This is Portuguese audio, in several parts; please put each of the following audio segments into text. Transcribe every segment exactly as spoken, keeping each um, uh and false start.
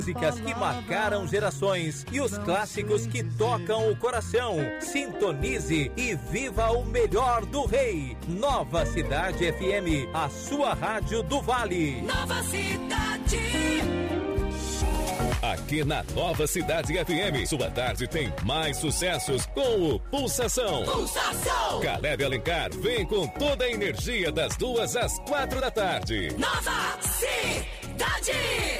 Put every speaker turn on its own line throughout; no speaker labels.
Músicas que marcaram gerações e os clássicos que tocam o coração. Sintonize e viva o melhor do rei. Nova Cidade F M, a sua rádio do Vale.
Nova Cidade.
Aqui na Nova Cidade F M, sua tarde tem mais sucessos com o Pulsação.
Pulsação.
Caleb Alencar vem com toda a energia das duas às quatro da tarde.
Nova Cidade.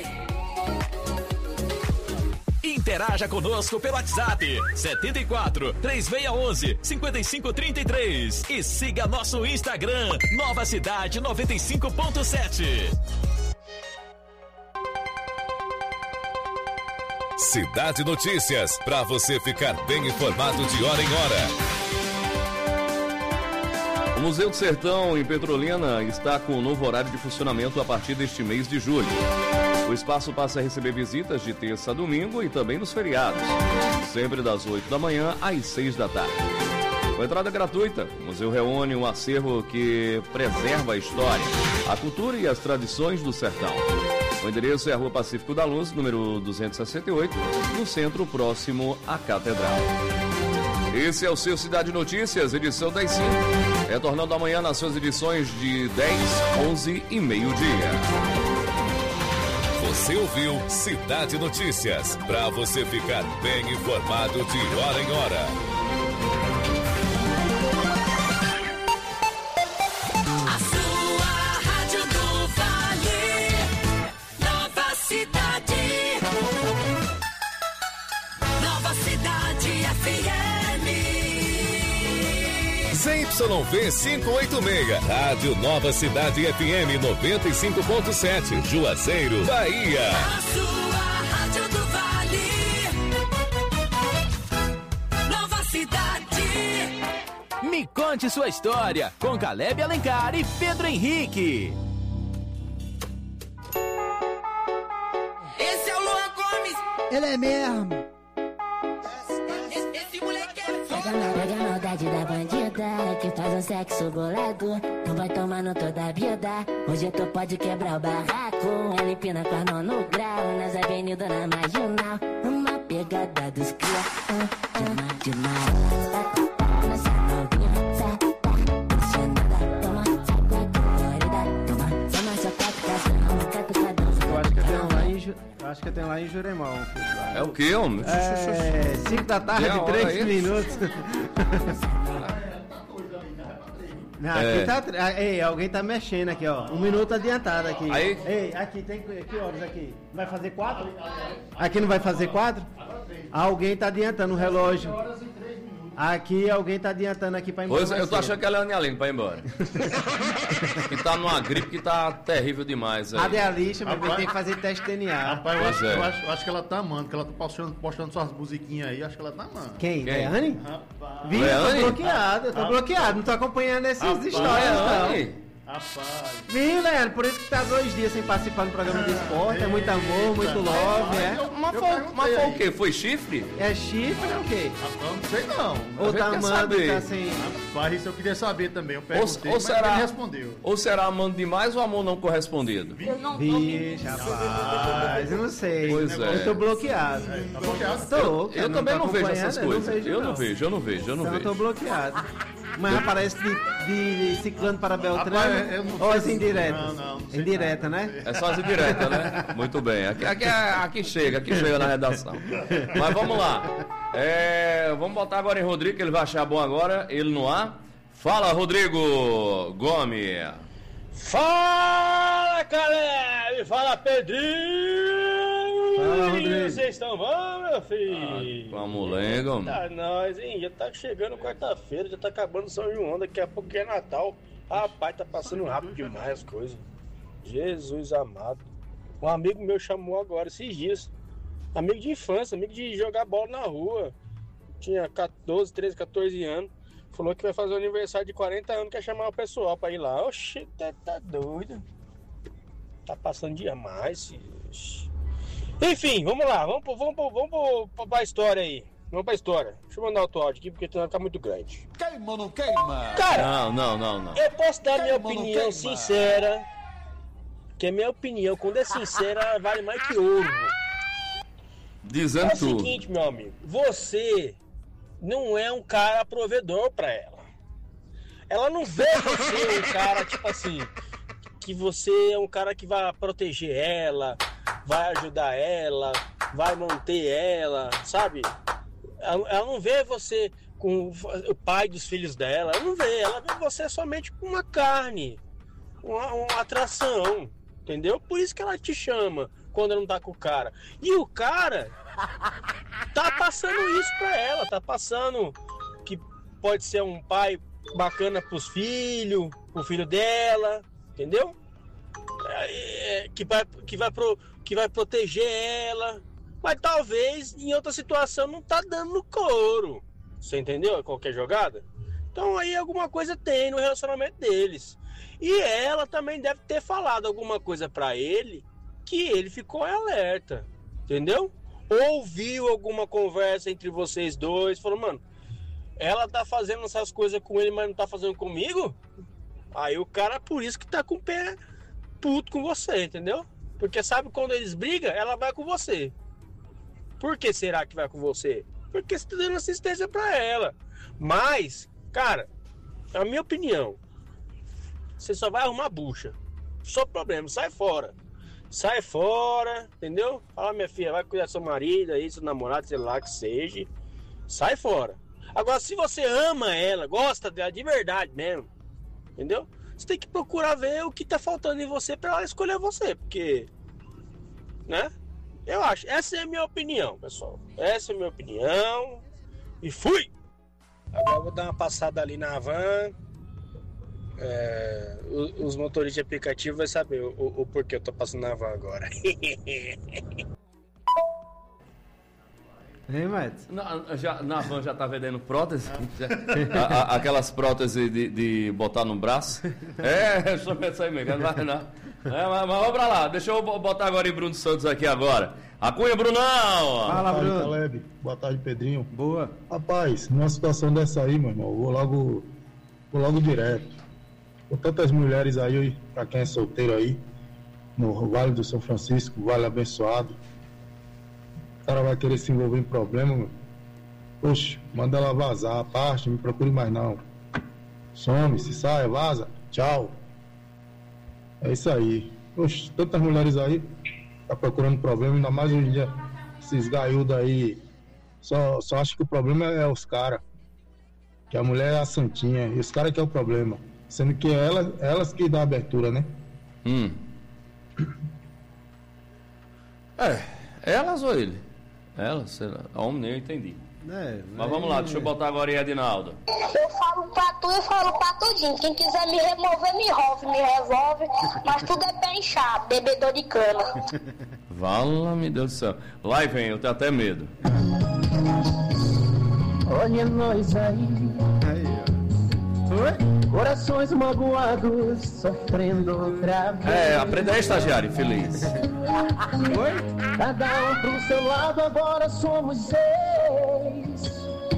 Interaja conosco pelo WhatsApp setenta e quatro, três seis um um, cinco cinco três três e siga nosso Instagram Nova Cidade noventa e cinco ponto sete.
Cidade Notícias, para você ficar bem informado de hora em hora.
O Museu do Sertão, em Petrolina, está com um novo horário de funcionamento a partir deste mês de julho. O espaço passa a receber visitas de terça a domingo e também nos feriados, sempre das oito da manhã às seis da tarde. Com entrada gratuita, o museu reúne um acervo que preserva a história, a cultura e as tradições do sertão. O endereço é a Rua Pacífico da Luz, número duzentos e sessenta e oito, no centro próximo à Catedral. Esse é o seu Cidade Notícias, edição das cinco, retornando amanhã nas suas edições de dez, onze e meio-dia.
Você ouviu Cidade Notícias, para você ficar bem informado de hora em hora.
A sua rádio do Vale. Nova Cidade. Nova Cidade F M.
Z Y V quinhentos e oitenta e seis, Rádio Nova Cidade F M noventa e cinco ponto sete, Juazeiro, Bahia.
A sua rádio do Vale. Nova Cidade.
Me conte sua história com Caleb Alencar e Pedro Henrique.
Esse é o Luan Gomes.
Ele é mesmo.
Esse, esse moleque é
Pega na, pega na maldade da bandida que faz um sexo bolado. Tu vai tomando toda a vida. Hoje tu pode quebrar o barraco. Ela empina com a mão no grau. Nas avenidas na marginal. Uma pegada dos cria. Uh, demais, demais. Nessa novinha, sai, tá. Apaixonada, toma, sai com a colorida. Toma, toma sua catucação, catucadão.
Eu acho que eu tenho lá em, Ju... eu acho que eu tenho lá em Juremão.
É o quê, homem?
É, cinco da tarde, três minutos. Não, aqui
É.
tá, ei, alguém tá mexendo aqui, ó. Um minuto adiantado aqui.
Aí?
Ei, aqui tem que horas aqui? Vai fazer quatro? Aqui não vai fazer quatro? Alguém tá adiantando o relógio. Aqui alguém tá adiantando aqui pra ir embora.
Pois é, eu tô
mais
achando que ela é a Aninha pra ir embora. Que tá numa gripe que tá terrível demais aí.
Radialista, mas
Rapaz-
tem que fazer teste D N A.
Rapaz, eu
Pois
acho,
é.
eu, acho, eu acho que ela tá amando, que ela tá postando, postando suas musiquinhas aí, acho que ela tá amando.
Quem?
Quem?
Leane?
Rapaz,
Viu, eu
Leane?
tô bloqueado, eu tô
Rapaz.
bloqueado, não tô acompanhando essas
Rapaz.
histórias, não.
Leane?
rapaz.
Viu, Leandro? Por isso que tá dois dias sem participar do programa de esporte. É muito amor, muito love, é?
Mas
Eu
foi,
perguntei
mas foi
aí.
o quê? Foi chifre?
É chifre ou o quê?
Rapaz, eu não sei não.
Ou
gente
tá
quer
amando,
saber.
tá sem...
Rapaz, isso eu queria saber também. Eu
Ou,
perguntei,
ou
mas
será,
ele respondeu.
ou será amando demais ou amor não correspondido?
Vixe, rapaz, eu não sei.
Pois é.
Eu tô bloqueado.
Tá bloqueado?
Tô,
Eu,
cara,
também
tô
não vejo
acompanhando,
essas
eu não
coisas.
vejo,
Eu não vejo, eu não vejo, eu não
Então eu tô
vejo.
bloqueado. Mas aparece de, de ciclano para Beltrano
Rapaz, eu não
ou
sei
as
se-
indiretas?
não, não, não sei
Indireta,
nada.
né?
É só as indiretas, né? Muito bem. Aqui, aqui, aqui chega, aqui chega na redação. Mas vamos lá. É, vamos botar agora em Rodrigo, que ele vai achar bom agora. Ele no ar. Fala, Rodrigo Gomes.
Fala, Caleb! Fala, Pedrinho!
Fala, Rodrigo.
Vocês estão bom, meu filho?
Com a molenga, homem.
Tá nós, hein? Já tá chegando quarta-feira, já tá acabando São João, daqui a pouco que é Natal. Rapaz, tá passando rápido demais as coisas. Jesus amado. Um amigo meu chamou agora esses dias. Amigo de infância, amigo de jogar bola na rua. Tinha catorze, treze, catorze anos. Falou que vai fazer um aniversário de quarenta anos, quer chamar o pessoal pra ir lá. Oxi, tá, tá doido. Tá passando demais, filho. Oxi. Enfim, vamos lá, vamos, pro, vamos, pro, vamos pro, pro, pra história aí. Vamos pra história. Deixa eu mandar outro áudio aqui, porque tá muito grande.
Queima ou não queima?
Cara,
Não, não, não, não.
eu posso dar minha
Queima ou não
opinião
queima?
sincera. Que a minha opinião, quando é sincera, vale mais que ouro.
Dizendo
é o
tudo.
seguinte, meu amigo, você não é um cara provedor pra ela. Ela não vê você um cara, tipo assim, que você é um cara que vai proteger ela, vai ajudar ela, vai manter ela, sabe? Ela, ela não vê você com o pai dos filhos dela, ela não vê, ela vê você somente com uma carne, uma, uma atração, entendeu? Por isso que ela te chama quando ela não tá com o cara. E o cara tá passando isso pra ela, tá passando que pode ser um pai bacana pros filhos, pro filho dela, entendeu? É, que, vai, que, vai pro, que vai proteger ela, mas talvez em outra situação não tá dando no couro, você entendeu? Qualquer jogada. Então aí alguma coisa tem no relacionamento deles. E ela também deve ter falado alguma coisa pra ele que ele ficou em alerta, entendeu? Ouviu alguma conversa entre vocês dois, falou, mano, ela tá fazendo essas coisas com ele, mas não tá fazendo comigo? Aí o cara, por isso que tá com o pé puto com você, entendeu? Porque sabe quando eles brigam, ela vai com você. Por que será que vai com você? Porque você tá dando assistência pra ela. Mas, cara, a minha opinião, você só vai arrumar bucha. Só problema, sai fora. Sai fora, entendeu? Fala, minha filha, vai cuidar do seu marido aí, seu namorado, sei lá que seja. Sai fora. Agora, se você ama ela, gosta dela de verdade mesmo, entendeu? Você tem que procurar ver o que tá faltando em você pra ela escolher você, porque, né? Eu acho, essa é a minha opinião, pessoal. Essa é a minha opinião. E fui! Agora eu vou dar uma passada ali na van. É, os, os motoristas de aplicativo vão saber o, o, o porquê eu tô passando na van agora.
Hein, Mads?
Na, já, na van já tá vendendo prótese? Já, a, a, aquelas próteses de, de botar no braço? É, deixa eu pensar aí mesmo, não vai não. É, mas, mas vamos pra lá, deixa eu botar agora em Bruno Santos aqui agora. A Cunha, Brunão!
Fala, Bruno. Caleb. Boa tarde, Pedrinho.
Boa.
Rapaz, numa situação dessa aí, meu irmão, vou logo, vou logo direto. Com tantas mulheres aí, pra quem é solteiro aí, no Vale do São Francisco, Vale abençoado. O cara vai querer se envolver em problema, meu. Poxa, manda ela vazar, parte, não me procure mais não. Some, se sai, vaza, tchau. É isso aí. Poxa, tantas mulheres aí, tá procurando problema, ainda mais hoje em dia, esses gaiudos aí, só, só acham que o problema é os caras. Que a mulher é a santinha, e os caras que é o problema. Sendo que é elas, elas que dão abertura, né?
Hum. É, elas ou ele? Elas, a homem nem eu entendi. É, mas vamos lá, deixa eu botar agora em Edinaldo.
Eu falo pra tu, eu falo pra tudinho. Quem quiser me remover, me resolve, me resolve. Mas tudo é pé inchado, bebedor de cana.
Vala, meu Deus do céu. Lá vem, eu tenho até medo.
Olha nós aí. Aí, ó. Oi? Corações magoados, sofrendo outra vez.
É, aprenda aí, estagiário, feliz.
Oi? Cada um pro seu lado, agora somos seis.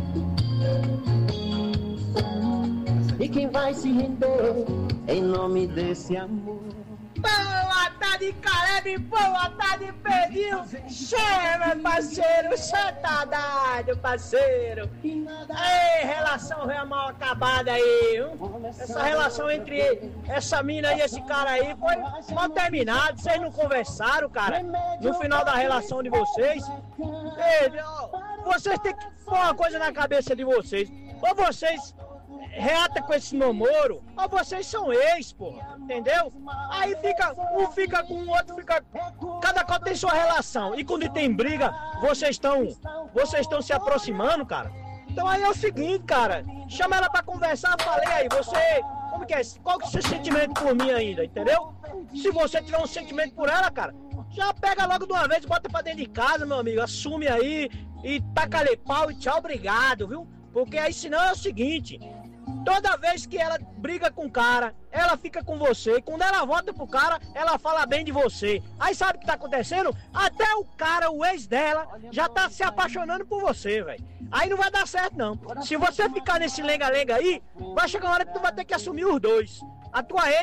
E quem vai se render em nome desse amor?
Boa tarde, Caleb, boa tarde, Pedrinho. Che, meu parceiro, che tá dado, parceiro. Ei, relação real mal acabada aí, viu? Essa relação entre essa mina e esse cara aí foi mal terminada. Vocês não conversaram, cara, no final da relação de vocês. Ei, vocês têm que pôr uma coisa na cabeça de vocês. Ou vocês reata com esse namoro, ou vocês são ex, pô, entendeu? Aí fica, um fica com o outro, fica, cada qual tem sua relação, e quando tem briga, vocês estão, vocês estão se aproximando, cara. Então aí é o seguinte, cara, chama ela pra conversar, falei aí, você, como que é, qual que é o seu sentimento por mim ainda, entendeu? Se você tiver um sentimento por ela, cara, já pega logo de uma vez, bota pra dentro de casa, meu amigo, assume aí, e taca-lhe pau e tchau, obrigado, viu? Porque aí senão é o seguinte, toda vez que ela briga com o cara, ela fica com você. E quando ela volta pro cara, ela fala bem de você. Aí sabe o que tá acontecendo? Até o cara, o ex dela, já tá se apaixonando por você, velho. Aí não vai dar certo, não. Se você ficar nesse lenga-lenga aí, vai chegar uma hora que tu vai ter que assumir os dois. A tua ex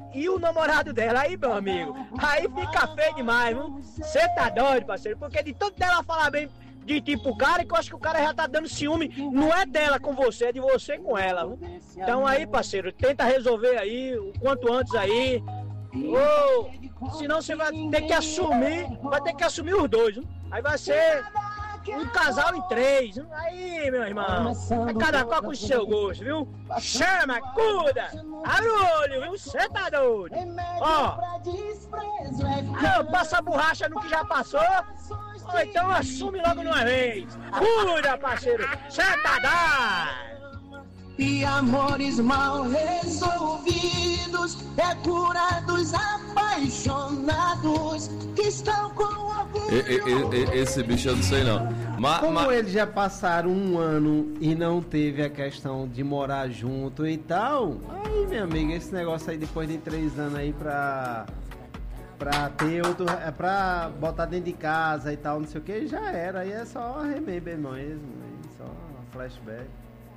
e o namorado dela. Aí, meu amigo, aí fica feio demais, viu? Você tá doido, parceiro, porque de tudo dela falar bem de tipo cara, que eu acho que o cara já tá dando ciúme, não é dela com você, é de você com ela, viu? Então aí, parceiro, tenta resolver aí, o quanto antes aí, ou senão você vai ter que assumir, vai ter que assumir os dois, viu? Aí vai ser um casal em três, viu? Aí, meu irmão, é cada qual com o seu gosto, viu? Chama, cuida, abre o olho, viu? Você tá doido? Ó, não, passa borracha no que já passou, ou então assume logo de uma vez. Cuida, parceiro, você tá doido?
E amores mal resolvidos é cura dos apaixonados que estão com orgulho.
E, e, e, esse bicho eu não sei não. Ma,
Como
ma...
eles já passaram um ano e não teve a questão de morar junto e tal, aí, minha amiga, esse negócio aí depois de três anos aí pra... Pra ter outro. É pra botar dentro de casa e tal, não sei o que, já era. Aí é só remember mesmo. Aí só flashback.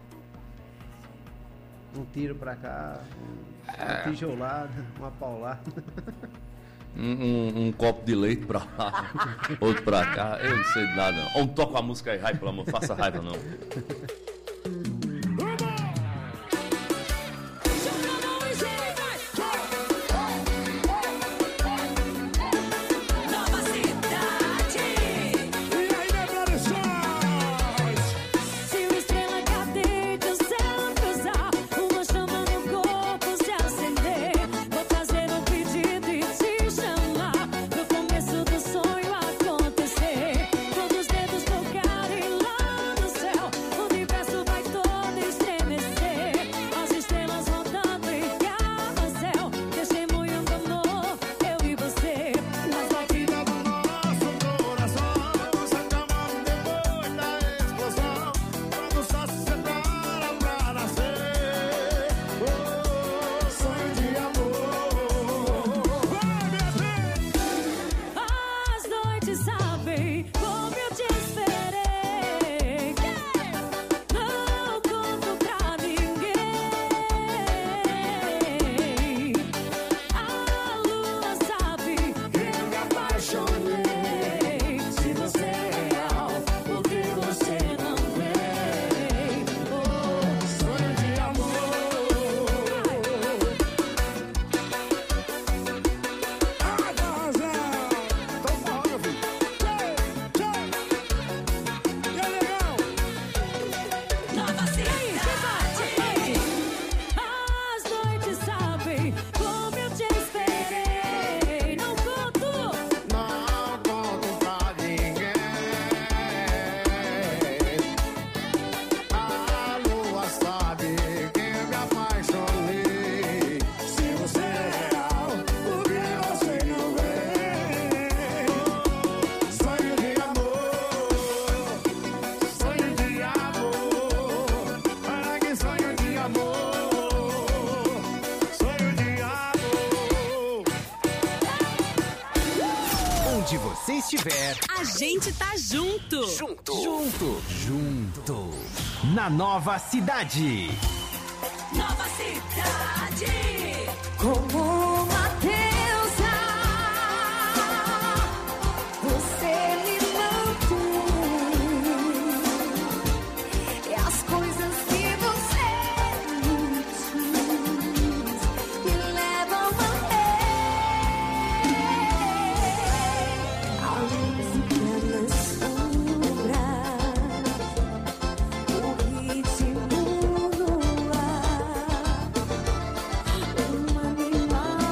Um tiro pra cá, uma
É.
tijolada, uma paulada.
Um, um, um copo de leite pra lá, outro pra cá, eu não sei de nada não. Ou toca a música aí, Rai, pelo amor, faça raiva não.
Nova cidade. E aí, minha produções? Se o estrela cadente o céu cruzar, uma chama no corpo se acender, vou fazer um pedido e te chamar pro começo do sonho acontecer. Quando os dedos tocarem lá no céu, o universo vai todo estremecer. As estrelas rodando em carrossel, testemunho do amor, eu e você. Nas batidas do nosso coração, se acalmando depois da explosão, quando o sol se separa pra nascer. Oh, sonho de amor. As noites sabem como eu te esperei. Não conto pra ninguém. A lua sabe que eu me apaixonei. Se você é real, por que você não vem? Oh, sonho de amor. Ai, Barrosão, tô falando, filho. E aí, legal? Nova cidade. As noites sabem como eu te esperei. Não conto, não conto pra ninguém. A lua sabe que eu me apaixonei. Se você é real, por que você não vem? Sonho de amor, sonho de amor. Para que sonho de amor, sonho de amor.
Onde você estiver,
A gente tá junto.
junto, junto, junto. Na nova cidade.
Nova cidade.
Como uma deusa, você me mantém. E as coisas que você me diz me levam a ver. A música nas sombras, o ritmo no ar. Um animal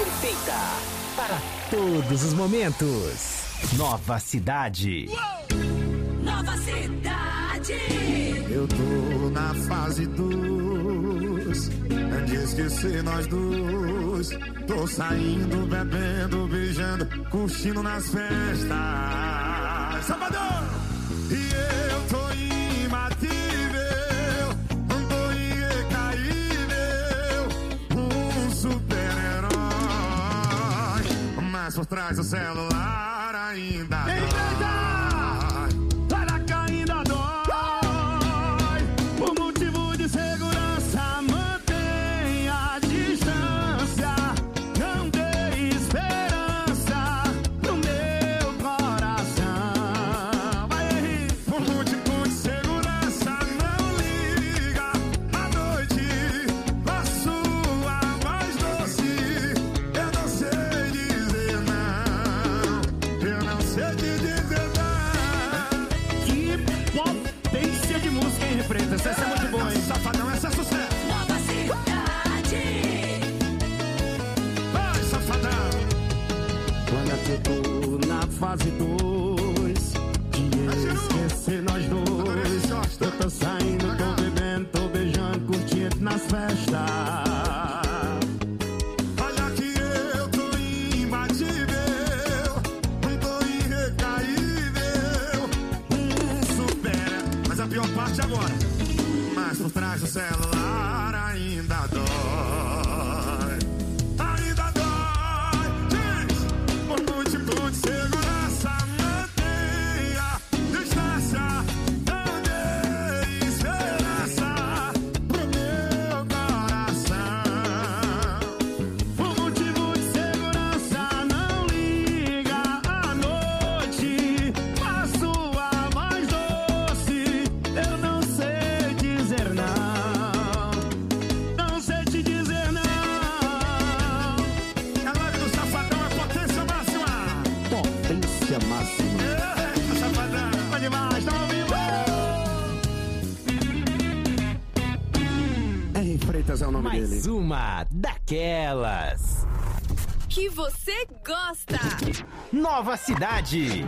perfeita para todos os momentos. Nova Cidade.
Nova Cidade.
Eu tô na fase dos de esquecer nós dois. Tô saindo, bebendo, beijando, curtindo nas festas. Salvador! E eu tô imbatível, não tô irrecaível, um super-herói. Mas por trás do celular ainda dói. Será que ainda dói? Por motivo de segurança, mantém a distância. Não dê esperança no meu coração. Vai aí. Por motivo de segurança, não liga à noite. A sua voz doce, eu não sei dizer não. Eu não sei te dizer não.
Que potência de música, hein, Refreta? Essa é muito boa, hein?
Safadão, essa é sucesso.
Nova Cidade.
Vai, safadão.
Quando eu tô na fase dois, de esquecer nós dois. Eu tô saindo, tô bebendo, tô beijando, curtindo nas festas.
Olha que eu tô imbatível, não tô irrecaível, um super. Mas a pior parte agora. Mas por trás do celular ainda dói. Ainda dói. Diz, por múltiplo de segurança, mantenha distância. Não dê esperança pro meu coração. Por motivo de segurança, não liga à noite. A sua voz doce, eu não sei dizer não. Não sei te dizer não. A live do Safadão é potência máxima.
Potência máxima.
É, Safadão. Vai demais, tá ao vivo.
Henry Freitas é o nome
Mais
dele.
uma daquelas.
Que você gosta.
Nova Cidade.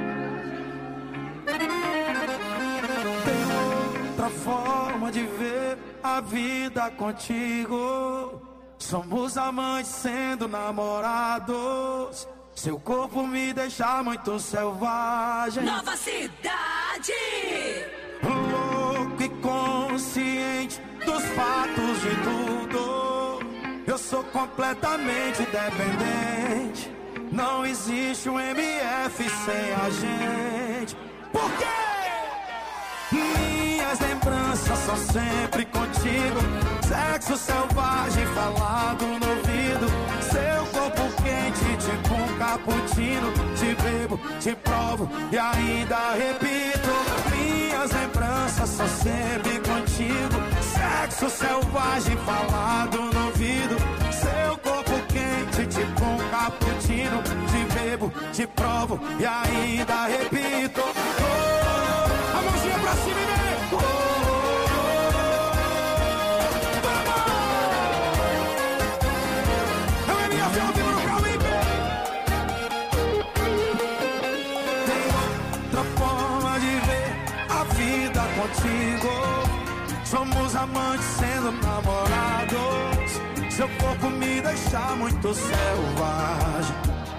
Outra forma de ver a vida contigo. Somos amantes sendo namorados. Seu corpo me deixa muito selvagem.
Nova Cidade.
Louco e consciente dos fatos de tudo. Eu sou completamente dependente. Não existe um M F sem a gente. Por quê? Minhas lembranças são sempre contigo. Sexo selvagem falado no ouvido. Seu corpo quente tipo um cappuccino. Te bebo, te provo e ainda repito. Minhas lembranças são sempre contigo. Sexo selvagem falado no ouvido. Seu corpo quente tipo um cappuccino. Te bebo, te provo e ainda repito. Oh, a mãozinha pra cima e vem. Oh, contigo, somos amantes sendo namorados. Seu corpo me deixa muito selvagem.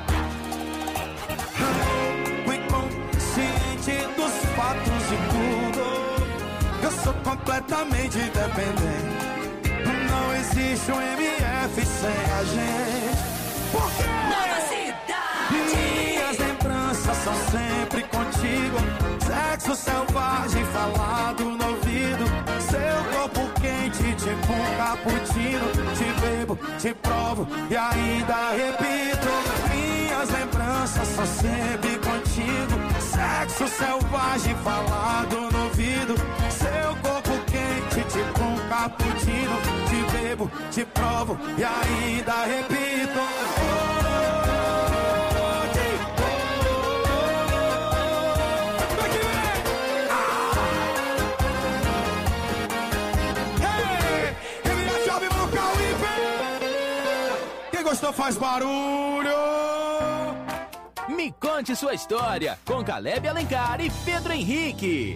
Fui consciente dos fatos de tudo. Eu sou completamente dependente. Não existe um M F sem a gente. Por quê?
Nova Cidade.
Minhas lembranças são sempre contigo. Sexo selvagem falado no ouvido. Seu corpo quente tipo um cappuccino. Te bebo, te provo e ainda repito. Minhas lembranças são sempre contigo. Sexo selvagem falado no ouvido. Seu corpo quente tipo um cappuccino. Te bebo, te provo e ainda repito. gostou faz barulho.
Me conte sua história com Caleb Alencar e Pedro Henrique.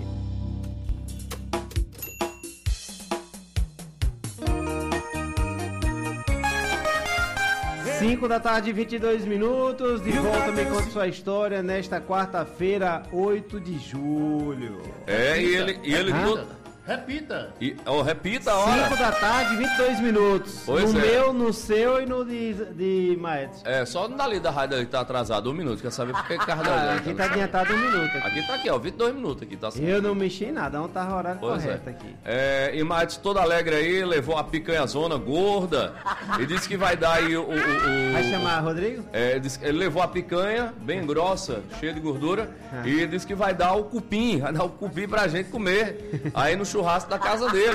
cinco da tarde, vinte e dois minutos. De volta, me conta sua história nesta quarta-feira, oito de julho.
É, e ele, e ele
Hã?
todo-
Repita.
E, oh, repita a hora.
cinco da tarde, vinte e dois minutos.
Pois
no
é.
meu, no seu e no de, de Maedson.
É, só não dá ali da rádio que tá atrasado um minuto. Quer saber por que carro da
Ah,
gente,
aqui
né?
tá adiantado um minuto. Aqui,
Aqui tá aqui, ó, vinte e dois minutos aqui, tá certo.
eu não mexi em nada, não tava horário
Pois
correto
é.
aqui.
É, e Matos todo alegre aí, levou a picanhazona gorda e disse que vai dar aí o... o, o-
Vai chamar Rodrigo?
É, disse que ele levou a picanha bem grossa, cheia de gordura,
Ah.
e disse que vai dar o cupim, vai dar o cupim pra gente comer aí no churrasco da casa dele.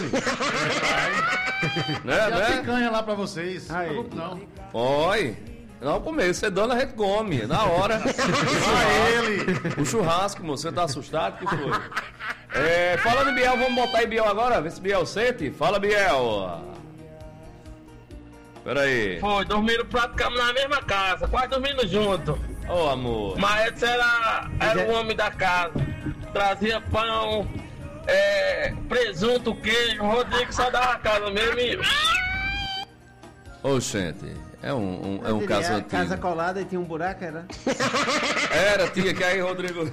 né,
E a
né?
picanha lá pra vocês.
Aí.
Não.
Oi. Não comer, você dando a gente come, na hora.
Só ele.
O churrasco, moço, você tá assustado? Que foi? É, falando em Biel, vamos botar em Biel agora? Vê se Biel sente. Fala, Biel. Pera aí.
Foi, dormiram praticamente na mesma casa, quase dormindo junto.
Ô, amor.
Mas era, era o homem da casa. Trazia pão, é, presunto, queijo. O Rodrigo só dava a casa mesmo e...
Ô, gente, é um, um- é um
Ele
caso
é
antigo.
casa colada e tinha um buraco, era?
Era, tinha que aí, Rodrigo.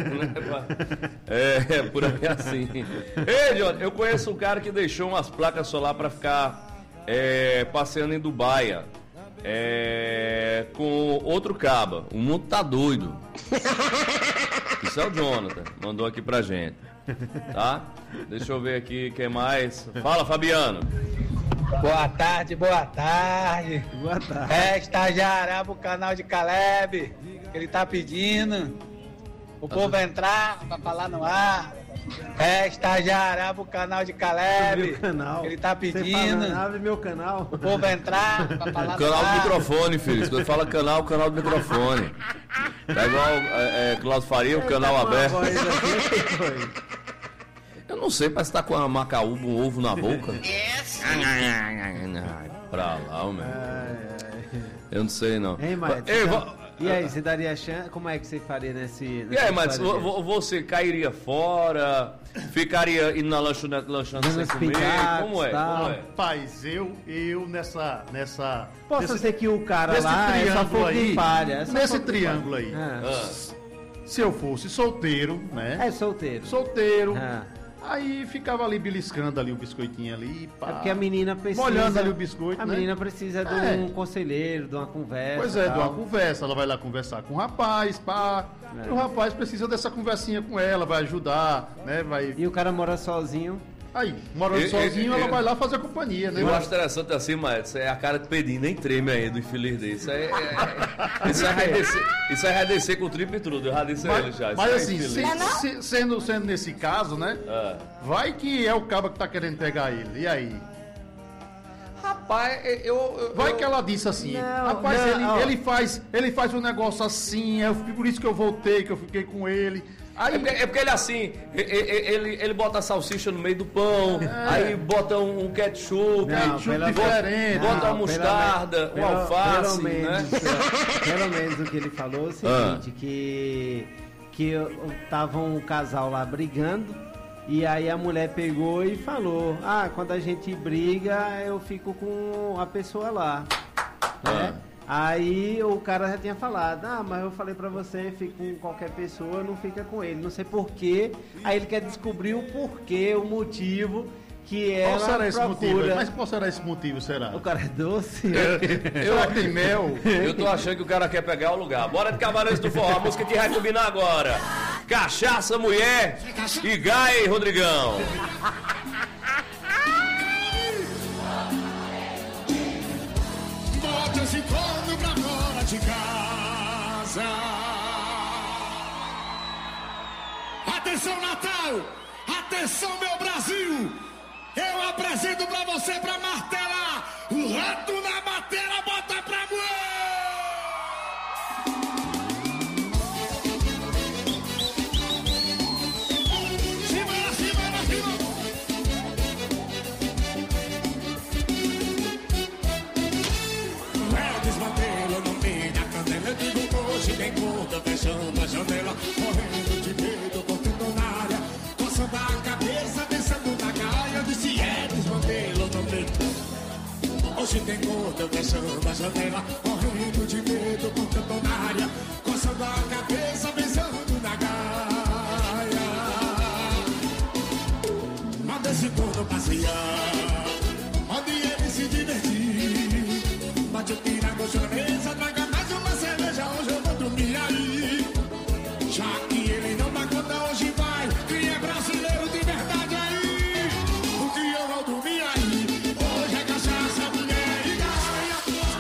é, é, por aí assim. Ei, John, eu conheço um cara que deixou umas placas solar pra ficar é, passeando em Dubai. É, com outro caba. O mundo tá doido. Isso é o Jonathan, mandou aqui pra gente. Tá? Deixa eu ver aqui quem mais. Fala, Fabiano.
Boa tarde, boa tarde.
Boa tarde.
É estagiário pro canal de Caleb. Ele tá pedindo o povo entrar pra falar no ar. É estagiário pro canal de Caleb.
Meu canal.
Ele tá
Você
pedindo
fala, abre meu canal.
o povo entrar pra falar
O canal
no
do
ar.
microfone, filho. Quando fala canal, canal do microfone. Tá igual é, é, Cláudio Faria, o canal
Tá com uma
aberto.
voz assim, foi.
Eu não sei, parece que tá com uma macaúba, um ovo na boca. Pra lá, meu. Eu não sei, não.
Hein, Maedson?
Ei,
Então,
vo-
E aí, você daria chance? Como é que você faria nesse...
E
nessa
aí, mas
história
vo-
dele?
vo- você cairia fora? Ficaria indo na lanchonete lanchando
Dando
sem
os
comer?
pitados,
Como é?
tal.
Como é?
Rapaz, eu, eu nessa. nessa
Posso
nesse-
ser que o cara
nesse
lá é só
triângulo
fogo
aí,
de palha. É só
nesse
fogo de
triângulo
palha.
aí.
Ah.
Se eu fosse solteiro, né?
É solteiro.
Solteiro.
Ah.
Aí ficava ali beliscando ali o biscoitinho ali. Pá.
É porque a menina precisa...
Molhando ali o biscoito,
A
né?
menina precisa de
É.
um conselheiro, de uma conversa.
Pois é, de uma
tal.
conversa. Ela vai lá conversar com o rapaz, pá.
É.
E o rapaz precisa dessa conversinha com ela, vai ajudar, né? Vai.
E o cara mora sozinho.
Aí, morando
Eu-
sozinho,
eu-
ela
eu-
vai lá fazer companhia, né?
Eu acho interessante assim, mas isso é a cara de Pedrinho, nem treme aí do infeliz dele. Isso é. é- isso é descer, isso é descer com o triplo e tudo. Eu já disse a ele
Mas,
já. Isso
mas
é
assim,
infeliz.
se- se- sendo, sendo nesse caso, né?
Ah.
Vai que é o cabo que tá querendo pegar ele. E aí?
Rapaz, eu. eu-
Vai
eu-
que ela disse assim,
Não,
rapaz,
não,
ele,
ó.
ele faz, ele faz um negócio assim, é por isso que eu voltei, que eu fiquei com ele. Aí,
É porque, é porque ele assim, e- e- ele, ele bota a salsicha no meio do pão, aí bota um, um ketchup,
Não,
ketchup
pelo-
diferente,
Não,
bota uma mostarda,
pelo-
um alface,
pelo menos,
né?
pelo, pelo menos o que ele falou é o seguinte, que que estavam o casal lá brigando e aí a mulher pegou e falou: "Ah, quando a gente briga, eu fico com a pessoa lá". Né? Aí o cara já tinha falado: "Ah, mas eu falei pra você, fica com qualquer pessoa, não fica com ele, não sei porquê". Aí ele quer descobrir o porquê, o motivo que ela
qual será esse motivo?
procura.
Mas qual será esse motivo, será?
O cara é doce.
Eu,
Será que tem mel?
eu tô achando que o cara quer pegar o lugar. Bora de Cavaleiros do Forró, a música que vai combinar agora. Cachaça, mulher e gai, Rodrigão.
Bote esse corno pra fora de casa. Atenção, Natal! Atenção, meu Brasil! Eu apresento pra você pra martelar o rato na madeira, bota pra moer! Simbora, simbora, simbora! É Hoje tem gordo fechando a janela, morrendo de medo porque eu tô na área, coçando a cabeça, pensando na gaia. Manda esse gordo passear, mande ele se divertir. Bate o pira com choreza, traga mais uma cerveja, hoje eu vou dormir aí. Já que ele não dá conta, hoje vai. Quem é brasileiro de verdade aí? O que eu vou dormir aí? Hoje é cachaça, mulher e gaia.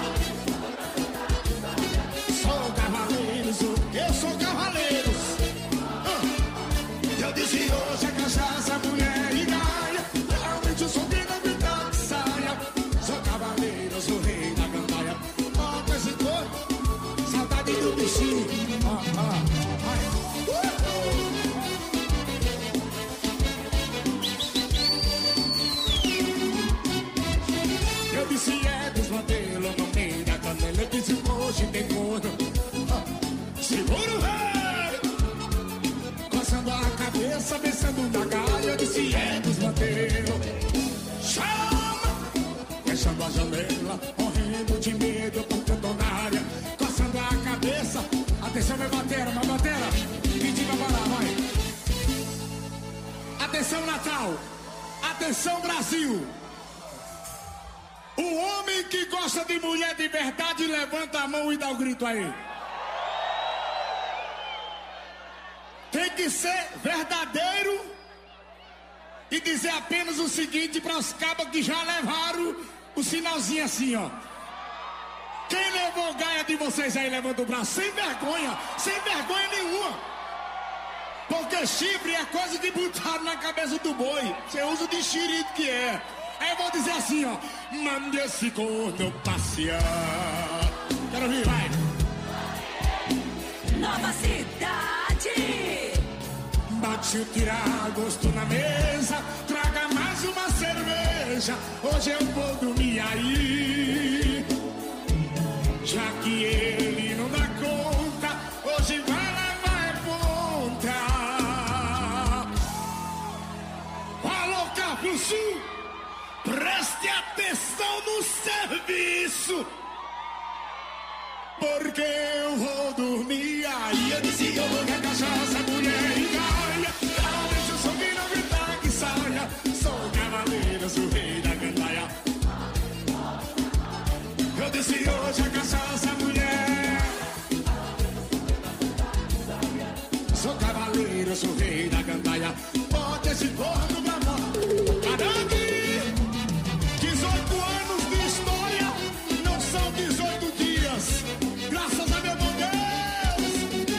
Sou cavaleiro, sou, eu sou cavaleiro. Ah, eu disse hoje é cachaça, mulher e gaia. Realmente eu sou quem não me dá que saia. Sou cavaleiro, sou rei da gandaia. Ó, com esse corpo, saudade do bichinho. Ah, ah. Eu disse é desmantelo no meio da canela. Eu disse hoje tem gordo. Ah, segura o rei, coçando a cabeça, pensando na galha. Eu disse é desmantelo. Chama, fechando a janela, morrendo de medo porque eu tô na área, coçando a cabeça. Atenção, minha batera, minha batera. Pedi pra parar, vai. Atenção, Natal. Atenção, Brasil. O homem que gosta de mulher de verdade, levanta a mão e dá o grito aí. Tem que ser verdadeiro e dizer apenas o seguinte para os cabos que já levaram o sinalzinho assim, ó. Quem levou gaia de vocês aí, levanta o braço, sem vergonha, sem vergonha nenhuma. Porque chifre é coisa de botar na cabeça do boi. Você usa de xerife que é. Aí eu vou dizer assim, ó. Mande esse corno passear. Quero ouvir, vai.
Nova Cidade.
Bate o tirar gosto na mesa. Traga mais uma cerveja. Hoje eu vou dormir aí. Já que ele não dá conta, hoje vai levar é ponta. Alô, Capo Sul, preste atenção no serviço, porque eu vou dormir aí. Eu disse, eu vou ver cachaça, mulher e gaia. Realmente eu sou que não me dá que saia. Sou cavaleiro, sou rei da gandaia. Eu disse hoje a cachaça, mulher. Sou cavaleiro, sou rei da gandaia. Bota esse corno pra mão. Carangue! dezoito anos de história não são dezoito dias. Graças a meu bom Deus.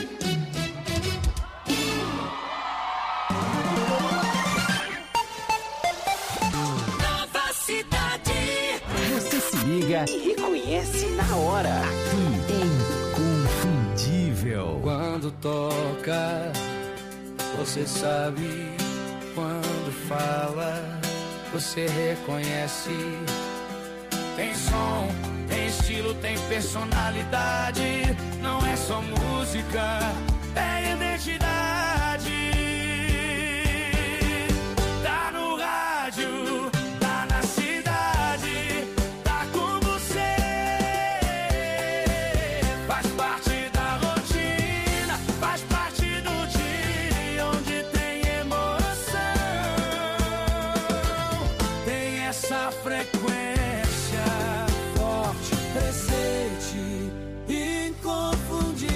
Nova Cidade.
Você se liga e reconhece na hora. Aqui, Inconfundível.
Quando toca, você sabe. Quando fala, você reconhece. Tem som, tem estilo, tem personalidade. Não é só música, é identidade. Tá no rádio, tá na cidade, tá com você. Faz parte da rotina, faz parte do dia onde tem emoção. Tem essa frequência forte, presente, inconfundível.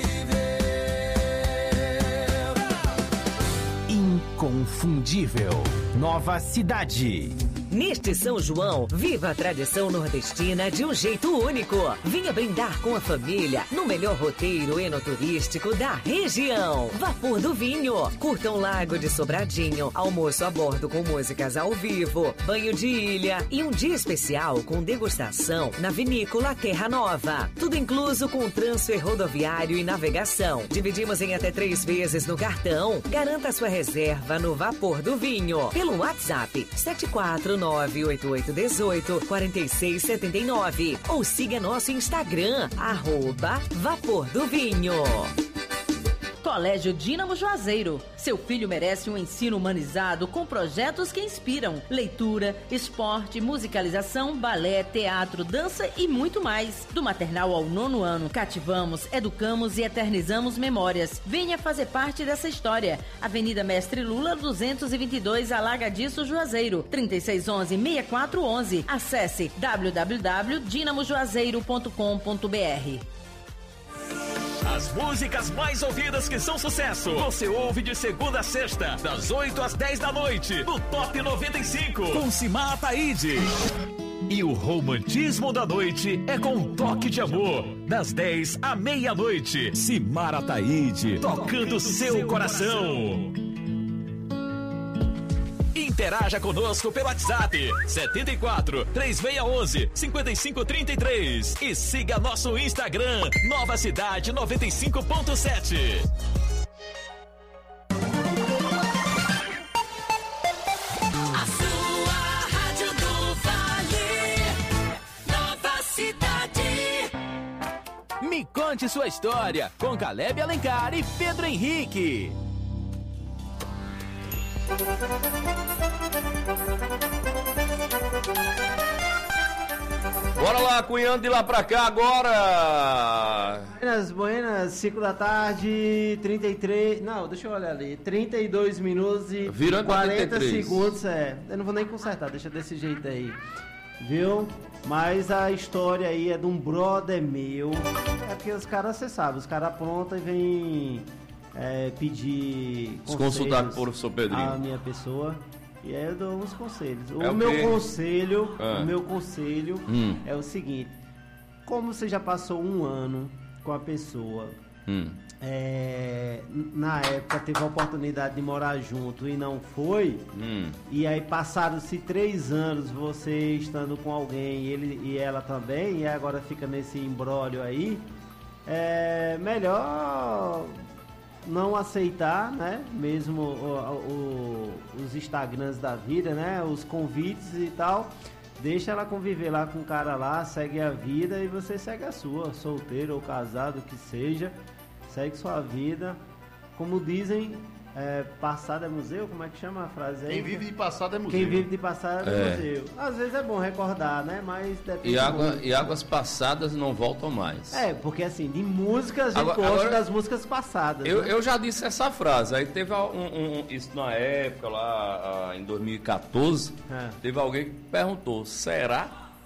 Inconfundível. Nova Cidade.
Neste São João, viva a tradição nordestina de um jeito único. Venha brindar com a família no melhor roteiro enoturístico da região. Vapor do Vinho. Curta um lago de Sobradinho, almoço a bordo com músicas ao vivo, banho de ilha e um dia especial com degustação na vinícola Terra Nova. Tudo incluso com transfer rodoviário e navegação. Dividimos em até três vezes no cartão. Garanta sua reserva no Vapor do Vinho pelo WhatsApp sete quatro nove oito oito um oito quatro seis sete nove ou siga nosso Instagram, arroba Vapor do Vinho.
Colégio Dínamo Juazeiro. Seu filho merece um ensino humanizado com projetos que inspiram. Leitura, esporte, musicalização, balé, teatro, dança e muito mais. Do maternal ao nono ano, cativamos, educamos e eternizamos memórias. Venha fazer parte dessa história. Avenida Mestre Lula, duzentos e vinte e dois, Alagadiço, Juazeiro. trinta e seis onze, sessenta e quatro onze. Acesse w w w ponto dinamo juazeiro ponto com ponto b r.
As músicas mais ouvidas que são sucesso, você ouve de segunda a sexta, das oito às dez da noite, no Top noventa e cinco, com Simara Taide. E o romantismo da noite é com um toque de amor, das dez à meia-noite. Simara Taide, tocando seu coração. Interaja conosco pelo WhatsApp setenta e quatro, três seis um um, cinco cinco três três e siga nosso Instagram Nova Cidade noventa e cinco ponto sete.
A sua rádio do Vale, Nova Cidade.
Me conte sua história com Caleb Alencar e Pedro Henrique.
Bora lá, cunhando de lá pra cá agora.
Buenas, buenas, cinco da tarde, trinta e três. Não, deixa eu olhar ali. trinta e dois minutos e
Virando
quarenta
trinta e três
segundos. É, eu não vou nem consertar, deixa desse jeito aí. Viu? Mas a história aí é de um brother meu. É porque os caras, você sabe, os caras aprontam e vêm é, pedir.
Se consultar com o professor Pedrinho.
A minha pessoa. E aí eu dou uns conselhos. O
É o
meu
quê?
conselho,
Ah.
o meu conselho
Hum.
é o seguinte: como você já passou um ano com a pessoa,
Hum.
é, na época teve a oportunidade de morar junto e não foi,
Hum.
e aí passaram-se três anos você estando com alguém, ele e ela também, e agora fica nesse imbróglio aí, é melhor não aceitar, né? Mesmo o- o- os Instagrams da vida, né? Os convites e tal. Deixa ela conviver lá com o cara lá, segue a vida e você segue a sua, solteiro ou casado, o que seja, segue sua vida. Como dizem, é, passado é museu, como é que chama a frase aí?
Quem vive de passado é museu.
Quem vive de passado é,
É.
museu. Às vezes é bom recordar, né? Mas depende
E, água,
muito.
e águas passadas não voltam mais.
É, porque assim, de músicas, a gente
Agora-
gosta
agora-
das músicas passadas.
Eu,
né?
eu já disse essa frase, aí teve um, um- isso na época, lá ah, em dois mil e quatorze,
É.
teve alguém que perguntou, será?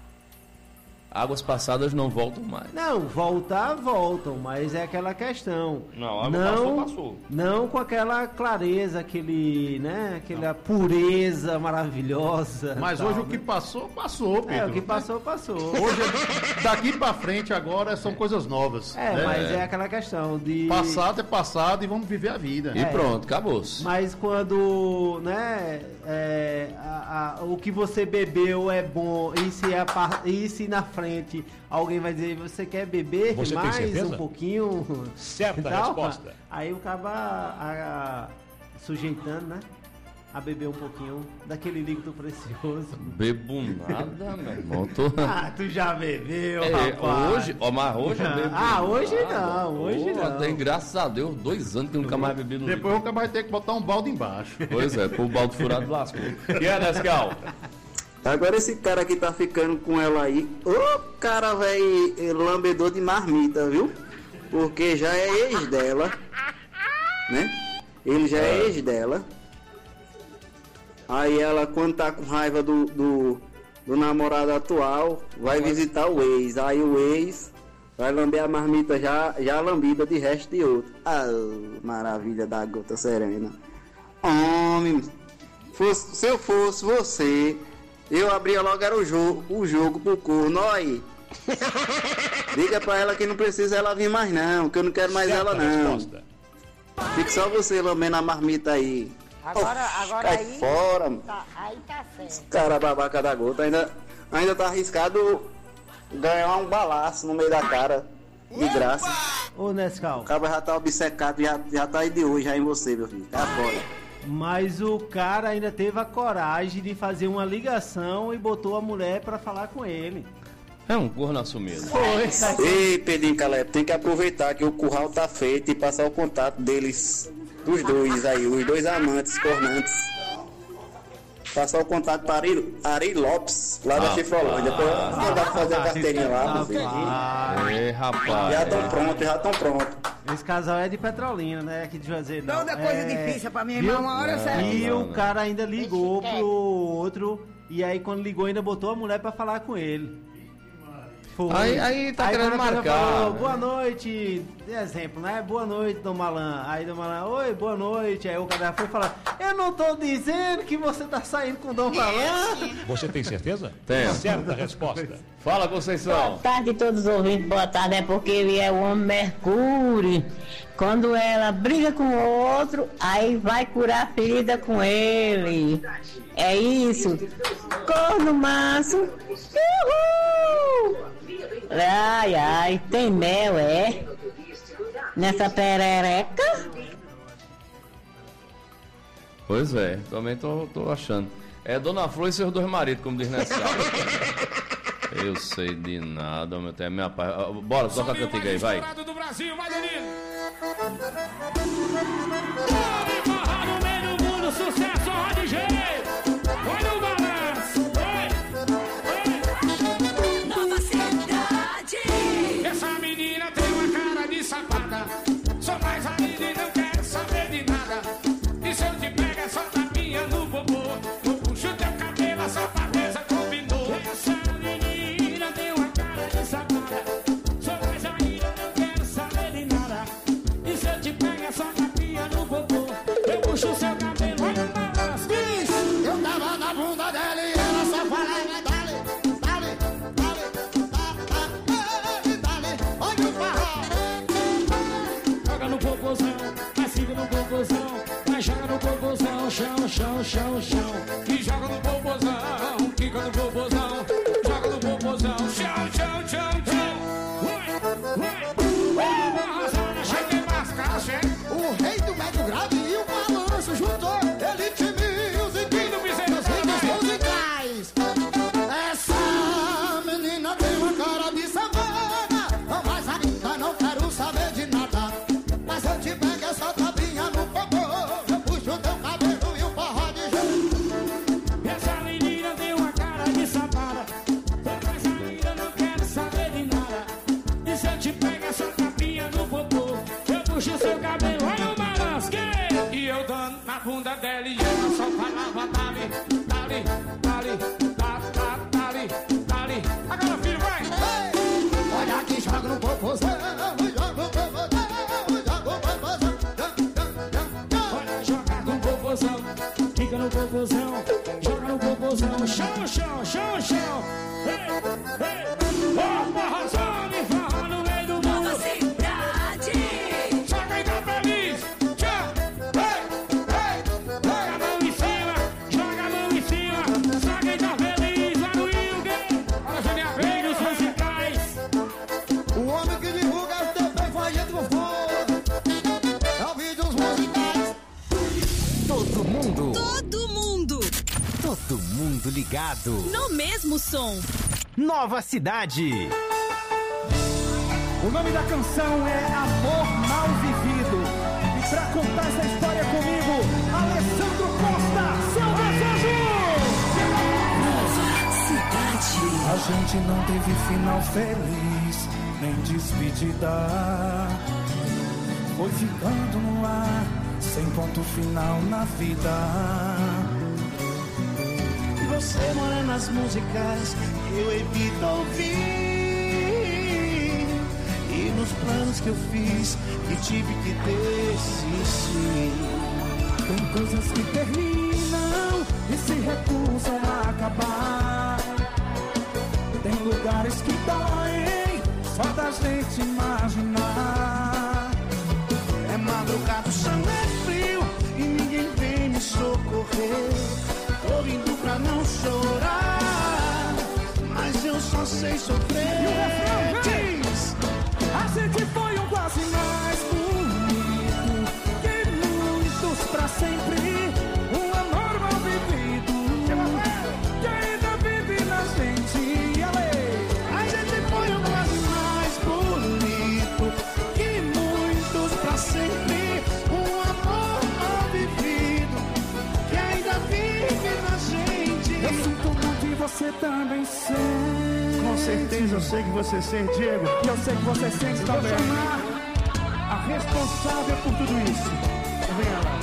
Águas passadas não voltam mais.
Não, voltar, voltam, mas é aquela questão.
Não, água
não,
passou, passou.
Não com aquela clareza, aquele, né, aquela pureza maravilhosa.
Mas
tal,
hoje o
né?
que passou, passou, Pedro.
É, o que passou, passou.
Hoje, daqui pra frente agora são coisas novas.
É,
né?
mas é aquela questão de...
Passado é passado e vamos viver a vida.
E pronto, acabou-se.
Mas quando, né, é, a- a- o que você bebeu é bom e se, a par- e se na frente alguém vai dizer, você quer beber
Você tem
mais
certeza?
um pouquinho?
Certa
e tal,
resposta.
Aí o cara a- a- sujeitando, né, a beber um pouquinho daquele líquido precioso.
Bebo nada, meu irmão. Tô...
Ah, tu já bebeu,
É,
rapaz.
hoje, ó, mas hoje eu bebo
Ah, hoje
nada.
não, hoje
Pô,
não.
Tem, graças a Deus, dois anos que eu nunca mais bebi no
Depois o cara vai ter que botar um balde embaixo.
Pois é, com o balde furado lascou. E é, Nescau?
Agora esse cara que tá ficando com ela aí, ô cara, velho, lambedor de marmita, viu? Porque já é ex dela, né? Ele já é ex dela. Aí ela, quando tá com raiva do, do, do namorado atual, vai visitar o ex. Aí o ex vai lamber a marmita já, já lambida de resto de outro. Ah, maravilha da gota serena. Homem, fosse, se eu fosse você, eu abria logo era o jogo, o jogo pro corno, ó aí. Diga pra ela que não precisa ela vir mais não, que eu não quero mais
Certa
ela não.
resposta.
Fique só você lambendo a marmita aí.
Agora,
Oh,
agora
cai
aí.
fora, mano.
Tá, aí tá certo.
Cara babaca da gota, ainda, ainda tá arriscado ganhar um balaço no meio da cara, de graça.
Ô, Nescau.
O cara já tá obcecado, já, já tá aí de hoje já em você, meu filho. Tá fora.
Mas o cara ainda teve a coragem de fazer uma ligação e botou a mulher pra falar com ele.
É um corno assumido.
Ei, Pedrinho Caleb, tem que aproveitar que o curral tá feito e passar o contato deles, dos dois aí, os dois amantes, cornantes. Passar o contato para Ari, Ari Lopes, lá da
Ah,
Chifrolândia. Depois
ah,
mandar pra fazer a carteirinha lá,
ah,
vocês.
Ei, rapaz.
Já estão prontos, já estão prontos.
Esse casal é de Petrolina, né? Aqui de Juazeiro. Não,
Toda coisa difícil pra minha irmã,
viu?
uma hora eu sei.
E
Não,
o
não.
cara ainda ligou pro outro. E aí, quando ligou, ainda botou a mulher pra falar com ele. Foi.
Aí- aí tá querendo
quando a pessoa
marcar,
falou,
né?
boa noite, de exemplo, né? Boa noite, Dom Malan. Aí Dom Malan, oi, boa noite. Aí o cara foi falar, eu não tô dizendo que você tá saindo com o Dom Malan.
Você tem certeza?
Tenho.
Certa resposta.
Fala, Conceição.
Boa tarde a todos os ouvintes, boa tarde, é porque ele é o homem Mercúrio. Quando ela briga com o outro, aí vai curar a ferida com ele. É isso. Corno manso. Uhul! Ai, ai, tem mel, é? Nessa perereca?
Pois é, também tô, tô achando. É Dona Flor e seus dois maridos, como diz nessa sala. Eu sei de nada, meu tempo, minha pai. Ah, bora, toca a cantiga aí, vai.
do Brasil, vai Danilo. Pode forrar no meio do mundo, sucesso, Rod G. Olha o balanço. Nova cidade. Essa menina tem uma cara de safada. Sou mais ainda e não quero saber de nada. E se eu te pego é só tapinha no bobô. Eu puxo teu cabelo, a safadeza combinou. Essa menina tem uma cara de safada. Sou mais ainda, não quero saber de nada. E se eu te pego é só tapinha no bobô. Eu puxo seu cabelo, olha o balanço.
Eu tava na bunda dela e ela só falava dale, dale, dale, dale, dale, olha o farol.
Joga no popozão, vai siga no popozão. Vai joga no popozão, chão, chão, chão, chão. E joga no popozão, quica no popozão. Joga no popozão, chão, chão, chão, chão. Ui, ui, ui, arrasando, cheguei mais caixa, hein?
O rei do médio grave e o balanço juntou. Elite Music
E do Bezerra
dos ritmos musicais. Essa menina tem uma cara de savana. Mas ainda não quero saber de nada. Mas eu te pego essa tabinha no popô. Eu puxo teu cabelo e o forró de jeito.
Essa menina tem uma cara de safada. Mas ainda não quero saber de nada. E se eu te pego essa tapinha no popô, eu puxo seu cabelo, olha o balanço. que- E eu dando na bunda dela e ela só falava dali, dali, dali, dali, dali, dali. Agora filho, vai!
Olha que joga no popozão. Joga no popozão. Joga no popozão.
Olha, joga no popozão, fica no popozão, joga no popozão, chão, chão, chão, chão. Ei, ei, ó, forrozão e forró no meio do mundo. Nova cidade. Só quem tá feliz, tchau. Ei, ei, joga a mão em cima, joga a mão em cima. Só quem tá feliz, lá no Wilger. Olha, Juninho, vem os musicais.
O homem que divulga o T V foi gente gostoso. É o vídeo dos musicais.
Todo mundo,
Todo mundo
todo mundo ligado.
no mesmo som.
Nova Cidade.
O nome da canção é Amor Mal Vivido. E pra contar essa história comigo, Alessandro Costa, seu desejo!
Cidade. A gente não teve final feliz, nem despedida. Foi ficando no ar, sem ponto final na vida. E você mora nas músicas que eu evito ouvir. E nos planos que eu fiz, que tive que desistir. Tem coisas que terminam e se recusam a acabar. Tem lugares que doem só da gente imaginar. É madrugada, o chão é frio e ninguém vem me socorrer. Tô indo pra não chorar, mas eu só sei sofrer.
E o refrão diz: a gente foi um quase mais bonito que muitos pra sempre. Um amor mal vivido que ainda vive na gente. Ale, a gente certeza, eu sei que você sente, Diego. E eu sei que você sente também. Vou chamar a responsável por tudo isso. Venha lá.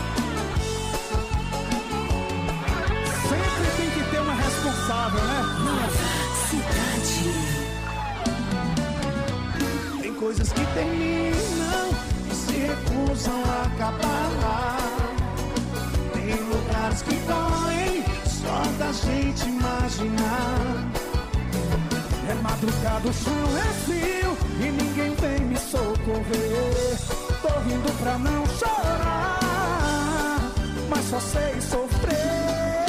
Sempre tem que ter uma responsável, né?
Nova Cidade.
Tem coisas que terminam e se recusam a acabar. Tem lugares que doem só da gente imaginar.
É madrugada, o chão é frio e ninguém vem me socorrer. Tô rindo pra não chorar, mas só sei sofrer.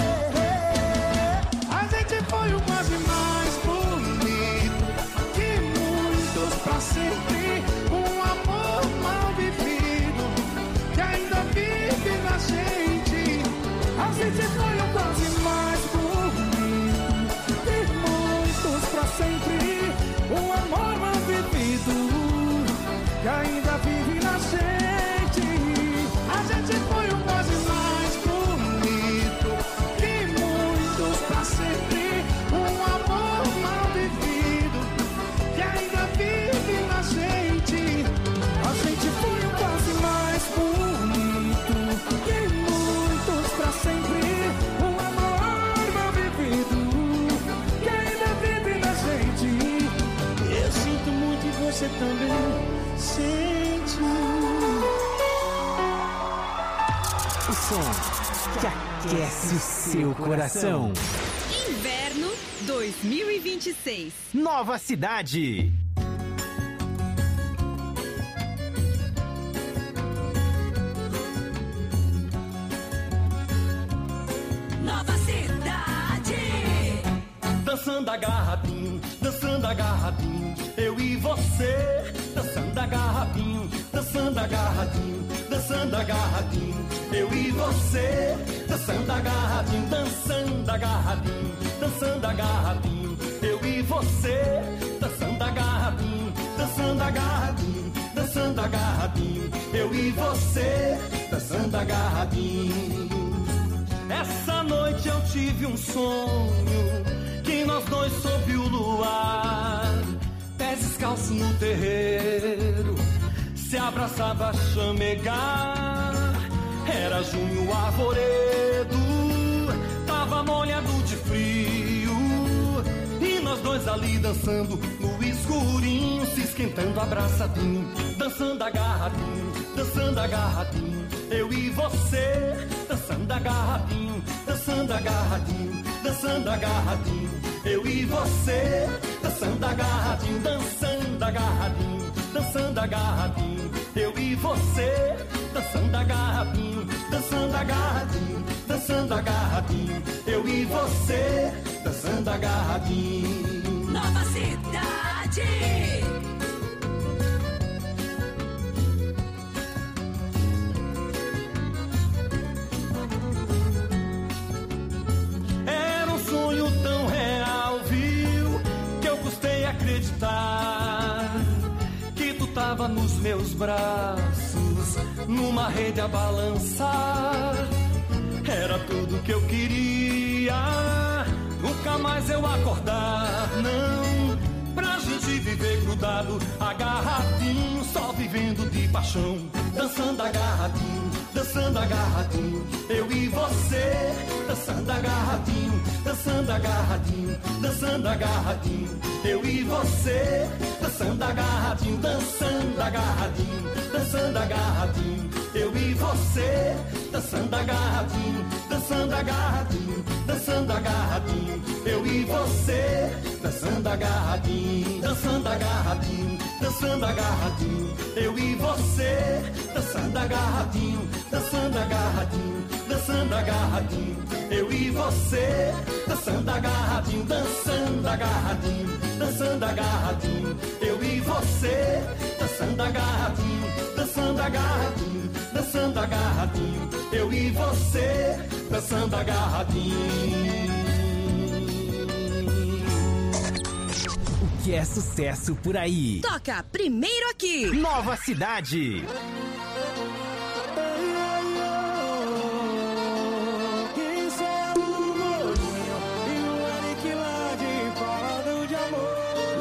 A gente foi o quase mais bonito que muitos pra sempre. Um amor mal vivido que ainda vive na gente.
A gente foi o quase mais bonito que muitos pra sempre. Um amor mal vivido que ainda vive na gente.
A gente foi o quase mais bonito que muitos pra sempre. Um amor mal vivido que ainda vive na gente.
A gente foi o quase mais bonito que muitos pra sempre. Um amor mal vivido que ainda vive na gente.
Eu sinto muito e você também sente.
O som que aquece o seu coração.
Inverno dois mil e vinte e seis.
Nova Cidade.
Nova Cidade.
Dançando agarradinho, dançando agarradinho, eu e você. Dançando agarradinho, dançando agarradinho, dançando agarradinho, eu e você. Dançando agarradinho, dançando agarradinho, dançando agarradinho, eu e você. Dançando agarradinho, dançando agarradinho, dançando agarradinho, eu e você. Dançando agarradinho. Essa noite eu tive um sonho que nós dois sob o luar, pés descalços no terreiro, se abraçava a chamegar. Era junho arvoredo, tava molhado de frio, e nós dois ali dançando no escurinho, se esquentando abraçadinho, dançando agarradinho, dançando agarradinho, eu e você. Dançando agarradinho, dançando agarradinho, dançando agarradinho, eu e você. Dançando agarradinho, dançando agarradinho, dançando agarradinho, eu e você. Dançando agarradinho, dançando agarradinho, dançando agarradinho, eu e você. Dançando agarradinho.
Nova Cidade.
Acreditar que tu tava nos meus braços, numa rede a balançar. Era tudo que eu queria, nunca mais eu acordar, não. Pra gente viver grudado, agarradinho, só vivendo de paixão. Dançando agarradinho, dançando agarradinho, eu e você. Dançando agarradinho, dançando agarradinho, dançando agarradinho, eu e você. Dançando agarradinho, dançando agarradinho, dançando agarradinho, eu e você. Dançando agarradinho, dançando agarradinho, dançando agarradinho, eu e você. Dançando agarradinho, dançando agarradinho, dançando agarradinho, eu e você. Dançando agarradinho, dançando agarradinho, dançando agarradinho, eu e você. Dançando agarradinho, dançando agarradinho, dançando agarradinho, eu e você. Dançando agarradinho, dançando agarradinho, dançando agarradinho, eu e você. Dançando agarradinho.
O que é sucesso por aí?
Toca primeiro aqui.
Nova Cidade.
Isso é o Molinho e o Eric lá de falando de amor.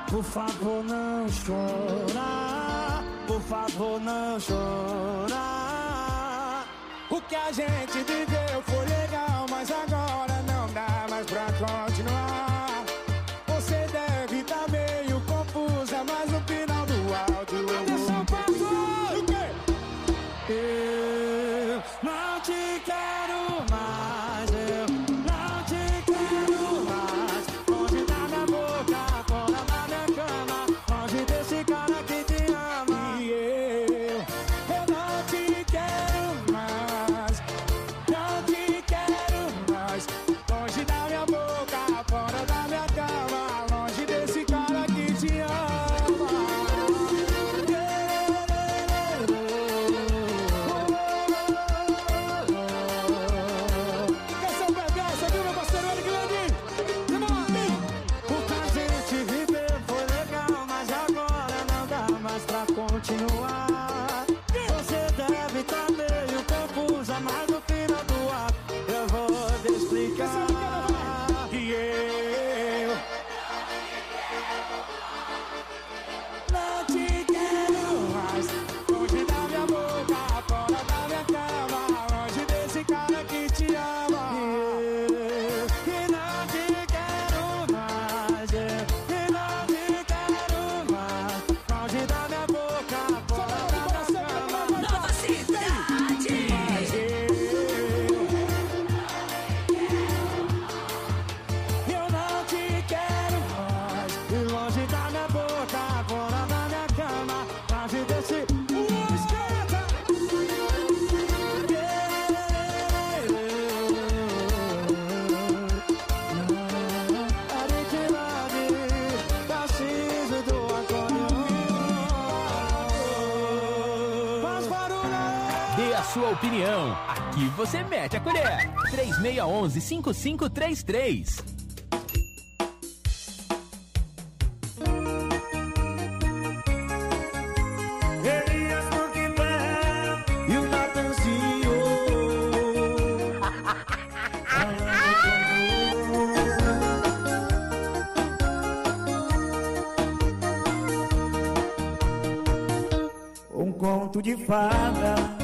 Por favor, não chora. Por favor, não chora. O que a gente viveu foi legal, mas agora não dá mais pra continuar. Você deve estar meio confusa, mas no final do áudio atenção, passou. O quê? Eu não te quero mais, eu não te quero mais. Longe da minha boca, fora da minha cama, longe desse cara que te ama. E eu, eu não te quero mais, não te quero mais. Longe da minha boca, fora da minha cama, longe desse cara que te ama. Continuar. Você deve estar meio confusa, mas no final do ato eu vou te explicar. E eu não te quero mais. Longe da minha boca, fora da minha cama, longe desse cara que te ama. E não te quero mais, e não te quero mais. Longe da minha boca.
Sua opinião, aqui você mete a colher. três seis um um, cinco cinco três três.
Elias Monkman e o Natanzinho. Um conto de fada.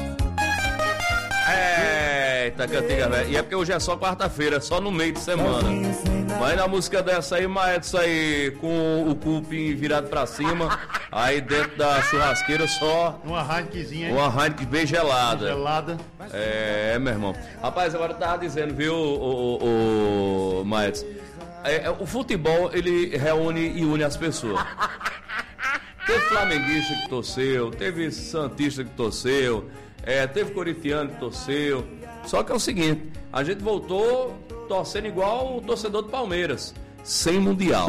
Eita, cantiga, velho. E é porque hoje é só quarta-feira, só no meio de semana. Mas na música dessa aí, Maedson aí, com o cupim virado pra cima, aí dentro da churrasqueira só...
Uma Heinekenzinha aí.
Uma Heineken bem gelada.
Gelada.
É, meu irmão. Rapaz, agora eu tava dizendo, viu, o, o, o Maedson, é, o futebol, ele reúne e une as pessoas. Teve flamenguista que torceu, teve santista que torceu, é, teve corintiano que torceu. Só que é o seguinte, a gente voltou torcendo igual o torcedor do Palmeiras, sem Mundial.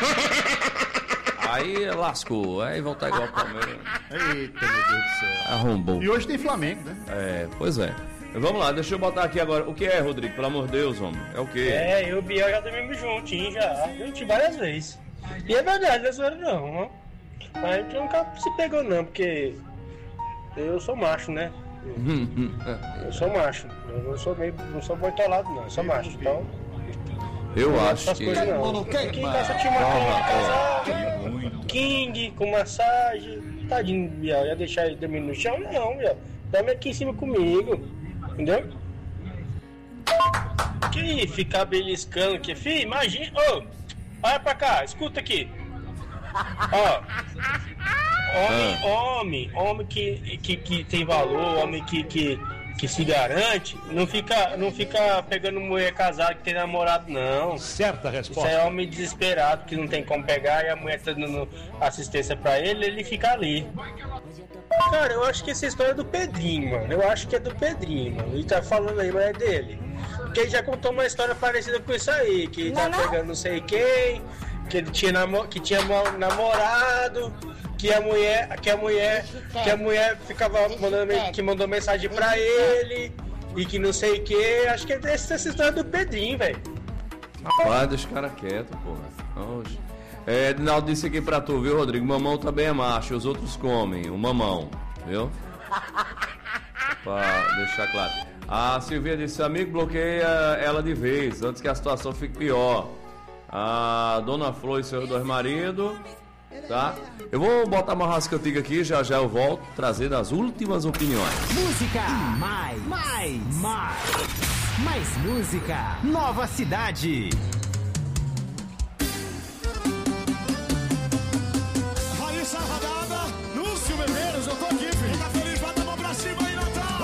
Aí lascou, aí voltar igual o Palmeiras.
Eita, meu Deus do céu.
Arrombou.
E hoje tem Flamengo, né?
É, pois é. Vamos lá, deixa eu botar aqui agora. O que é, Rodrigo? Pelo amor de Deus, homem. É o quê?
É, eu e o Biel já dormimos juntinho, já. Juntinho várias vezes. E é verdade, não é zoeira não, não. A gente nunca se pegou não, porque eu sou macho, né? Eu sou macho. Eu não sou meio, não sou boitolado não, eu sou macho. Então.
Eu
não
acho que.
Coisas, não. Quem gosta de uma casal, King com massagem. Tadinho, Biel. Ia deixar ele dormir no chão? Não, Biel. Dorme aqui em cima comigo. Entendeu? Que ficar beliscando aqui, filho, imagina. Ô, oh, olha pra cá, escuta aqui. Ó. Homem, ah. homem, homem que, que, que tem valor, homem que, que, que se garante, não fica, não fica pegando mulher casada que tem namorado, não.
Certa resposta.
Isso é homem desesperado que não tem como pegar e a mulher tá dando assistência pra ele, ele fica ali. Cara, eu acho que essa história é do Pedrinho, mano. Eu acho que é do Pedrinho, mano. Ele tá falando aí, mas é dele. Porque ele já contou uma história parecida com isso aí, que tá não, pegando não sei quem, que ele tinha, namo- que tinha namorado. Que a mulher, que a mulher, que a mulher ficava mandando, que mandou mensagem pra ele e que não sei o que. Acho que é essa história do Pedrinho, velho.
Rapaz, deixa o cara quieto, porra. Hoje. É, Dinaldo disse aqui pra tu, viu, Rodrigo? Mamão também é macho, os outros comem o mamão, viu? Pra deixar claro. A Silvia disse, amigo, bloqueia ela de vez, antes que a situação fique pior. A Dona Flor e seus dois maridos tá? Eu vou botar uma rasca antiga aqui, já já eu volto, trazendo as últimas opiniões.
Música mais, mais, mais, mais música. Nova Cidade.
Raíssa Radada, Lúcio Medeiros, eu tô aqui, filho. Tá feliz, bota a mão pra cima aí, Natal.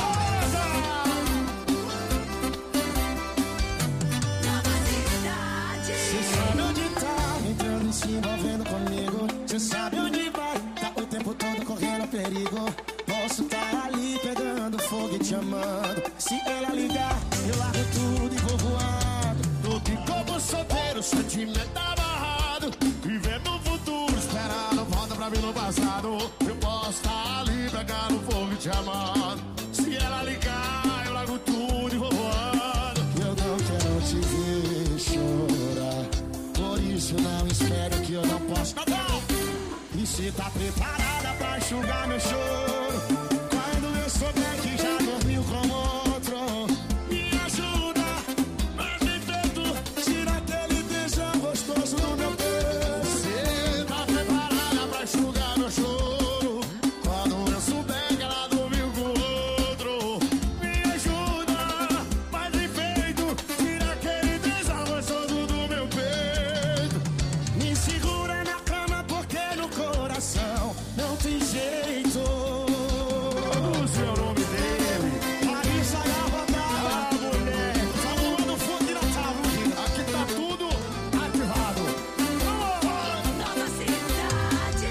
Cê sabe onde tá, entrando e se envolvendo comigo. Cê sabe onde vai, tá o tempo todo correndo perigo. Posso tá ali pegando fogo e te amando. Se ela ligar, eu largo tudo e vou voando. Tô de como solteiro, sentimento amarrado. Vivendo o futuro, esperando, volta pra mim no passado. Eu posso tá ali pegando fogo e te amando. Se ela ligar, eu largo tudo e vou voando. Eu não quero te ver chorar, por isso não espero que eu não posso. Natal! E cê tá preparada pra enxugar meu choro? Quando eu souber que já dormiu com outro, me ajuda, mas bem feito, tira aquele beijão gostoso do meu peito. Cê tá preparada pra enxugar meu choro? Quando eu souber que ela dormiu com outro, me ajuda, mas bem feito, tira aquele beijão gostoso do meu peito. Me segura na cama porque no coração não tem jeito. Produz o nome dele, Larissa Gravata, a mulher, falando no fundo de Natal. Aqui tá tudo ativado. Nova Cidade.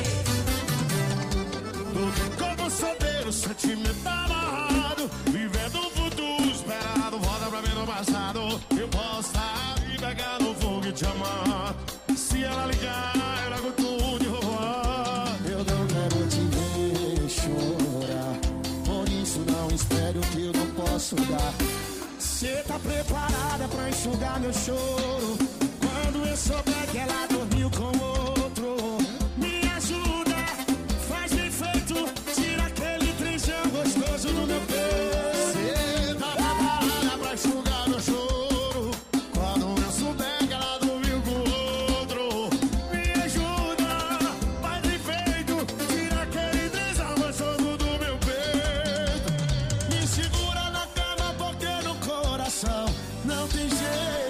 Tudo como solteiro, sentimento amarrado. Vivendo o futuro, esperado, volta pra mim no passado. Eu posso estar e pegar no fogo e te amar. Se ela ligar, eu largo tudo e vou voar. Eu não quero te ver chorar, por isso não espero que eu não posso dar. Cê tá preparada pra enxugar meu choro? Quando eu souber que ela dormiu com outro, me ajuda, faz bem feito, tira aquele trinchão gostoso do meu peito. Cê tá preparada pra enxugar meu choro? Quando eu souber que ela dormiu com outro, me ajuda, faz bem feito, tira aquele trinchão gostoso do meu peito. Me segura na cama porque no coração não tem jeito.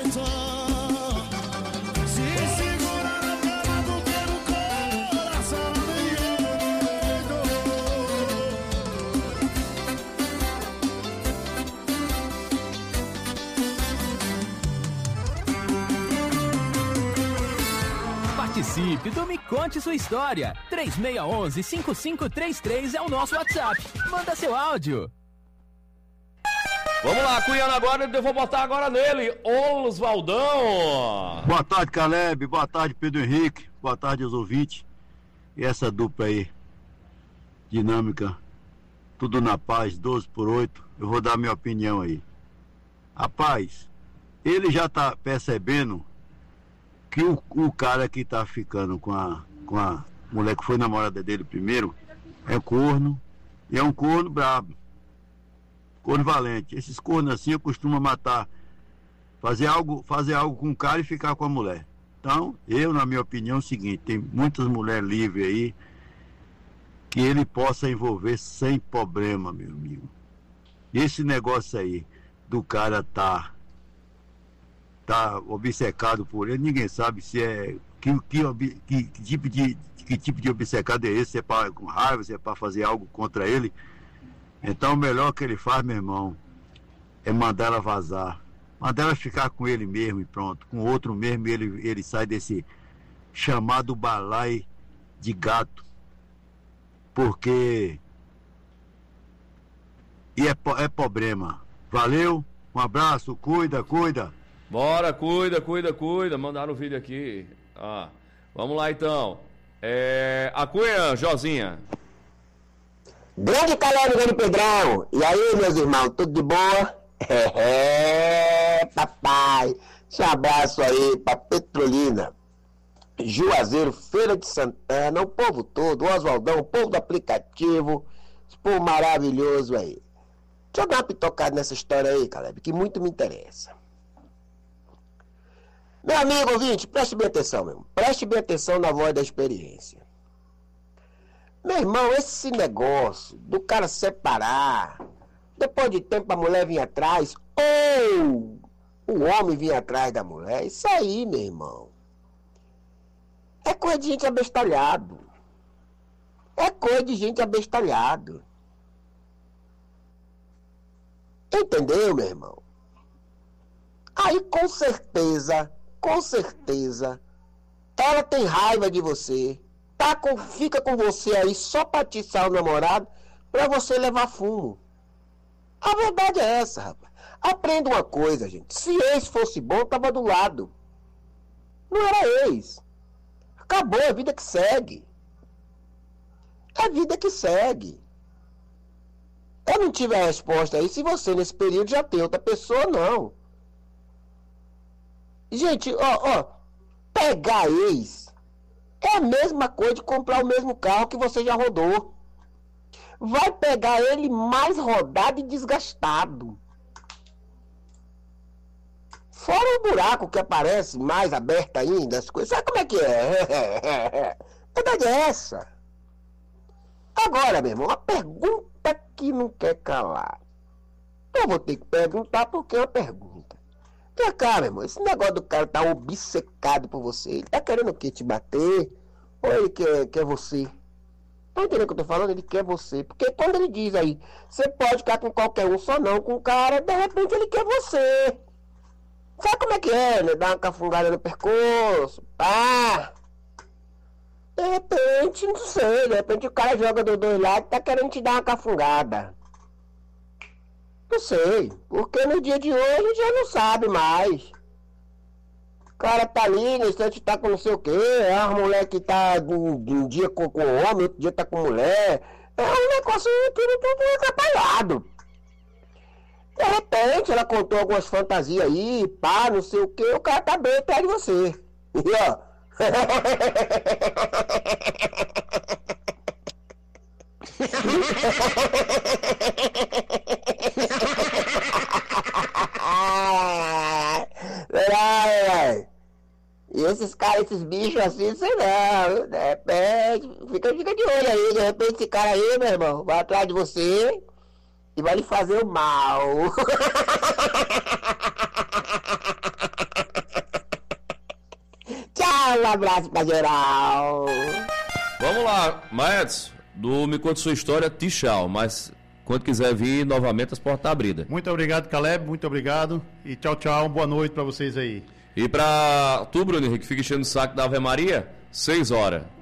Se segura na cama porque no coração não tem jeito.
Participe do Me Conte Sua História. três seis um um, cinco cinco três três é o nosso WhatsApp. Manda seu áudio.
Vamos lá, cunhando agora, eu vou botar agora nele, Oswaldão.
Boa tarde, Caleb. Boa tarde, Pedro Henrique. Boa tarde aos ouvintes. E essa dupla aí, dinâmica, tudo na paz, doze por oito. Eu vou dar minha opinião aí. Rapaz, ele já tá percebendo que o, o cara que tá ficando com a, com a mulher que foi namorada dele primeiro é corno, e é um corno brabo. Corno valente. Esses cornos assim eu costumo matar, fazer algo, fazer algo com o cara e ficar com a mulher. Então, eu, na minha opinião, é o seguinte: tem muitas mulheres livres aí que ele possa envolver sem problema, meu amigo. Esse negócio aí do cara tá tá obcecado por ele, ninguém sabe se é que, que, que, que tipo de que tipo de obcecado é esse, se é para com raiva, se é para fazer algo contra ele. Então o melhor que ele faz, meu irmão, é mandar ela vazar. Mandar ela ficar com ele mesmo e pronto. Com outro mesmo ele, ele sai desse chamado balai de gato. Porque e é, é problema. Valeu, um abraço, cuida, cuida.
Bora, cuida, cuida, cuida. Mandaram o vídeo aqui. Ah, vamos lá então. É, a Cunha, Josinha.
Grande Caleb, grande Pedrão. E aí, meus irmãos, tudo de boa? É, papai. Um abraço aí pra Petrolina, Juazeiro, Feira de Santana, o povo todo, o Oswaldão, o povo do aplicativo, esse povo maravilhoso aí. Deixa eu dar uma pitocada nessa história aí, Caleb, que muito me interessa. Meu amigo ouvinte, preste bem atenção, meu irmão. Preste bem atenção na voz da experiência. Meu irmão, esse negócio do cara separar, depois de tempo a mulher vir atrás, ou o homem vir atrás da mulher, isso aí, meu irmão, é coisa de gente abestalhado. É coisa de gente abestalhado. Entendeu, meu irmão? Aí, com certeza, com certeza, ela tem raiva de você, tá com, fica com você aí só pra atiçar o namorado, pra você levar fumo. A verdade é essa, rapaz. Aprenda uma coisa, gente. Se ex fosse bom, tava do lado. Não era ex. Acabou, é a vida que segue. É a vida que segue. Eu não tive a resposta aí se você nesse período já tem outra pessoa, não. Gente, ó, ó, pegar ex é a mesma coisa de comprar o mesmo carro que você já rodou. Vai pegar ele mais rodado e desgastado. Fora o buraco que aparece mais aberto ainda, as coisas. Sabe como é que é? A verdade é essa. Agora, meu irmão, uma pergunta que não quer calar. Eu vou ter que perguntar porque é uma pergunta. Vem cá, meu irmão, esse negócio do cara tá obcecado por você, ele tá querendo o quê? Te bater? Ou ele quer, quer você? Tá entendendo o que eu tô falando? Ele quer você. Porque quando ele diz aí, você pode ficar com qualquer um, só não com o cara, de repente ele quer você. Sabe como é que é, né? Dar uma cafungada no percurso, pá. De repente, não sei, de repente o cara joga dos dois lados e tá querendo te dar uma cafungada. Não sei, porque no dia de hoje a gente já não sabe mais. O cara tá ali, no instante tá com não sei o quê, é uma mulher que tá um, um dia com, com homem, outro dia tá com mulher. É um negócio tudo, tudo atrapalhado. De repente ela contou algumas fantasias aí, pá, não sei o quê, o cara tá bem atrás de você. E ó. E esses caras, esses bichos assim, sei não, de repente, fica, fica de olho aí, de repente esse cara aí, meu irmão, vai atrás de você e vai lhe fazer o mal. Tchau, um abraço pra geral.
Vamos lá, Maedson, do Me Conte Sua História, tchau, mas quando quiser vir novamente as portas estão abridas.
Muito obrigado, Caleb, muito obrigado e tchau, tchau, boa noite pra vocês aí.
E pra tu, Bruno Henrique, fica enchendo o saco da Ave Maria, seis horas.